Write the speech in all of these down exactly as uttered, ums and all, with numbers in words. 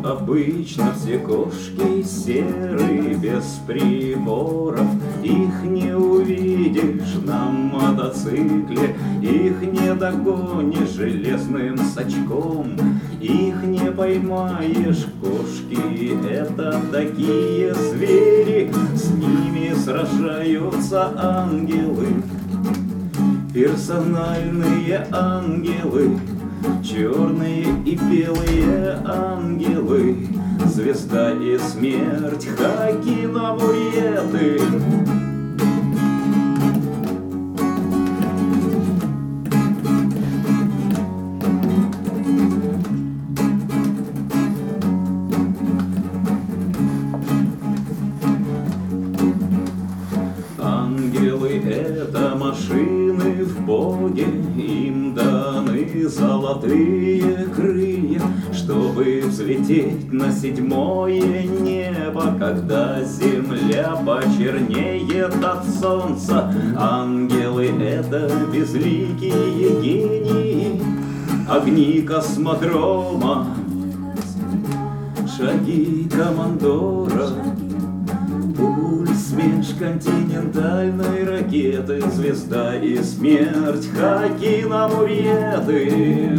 Обычно все кошки серые, без приборов. Их не увидишь на мотоцикле, их не догонишь железным сачком, их не поймаешь. Кошки — это такие звери, с ними сражаются ангелы. Персональные ангелы, черные и белые ангелы, звезда и смерть, Хакин Амуреты. Ангелы — это машины в Боге, им даны золотые крылья, чтобы взлететь на седьмое небо, когда земля почернеет от солнца. Ангелы — это безликие гении, огни космодрома, шаги командора, пульс межконтинентальной ракеты, звезда и смерть, Хакин Амуреты.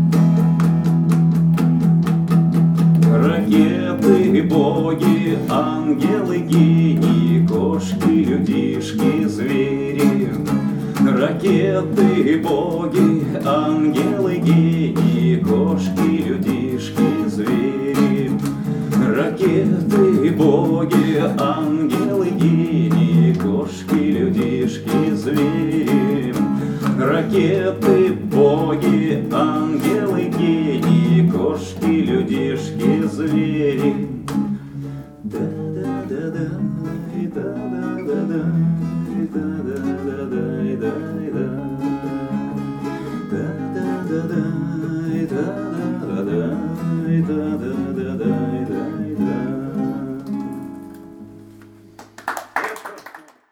Ракеты, боги, ангелы, гении, кошки, людишки, звери. Ракеты, боги, ангелы, гении, кошки, людишки, звери. Ракеты, боги, ангелы, гении, кошки, людишки, звери. Ракеты, боги, ангелы, гении, кошки, людишки, звери. Да-да-да-да, и да-да-да-да, и да-да-да-да, и да-да-да. Да-да-да-да, и да-да-да-да, и да-да-да.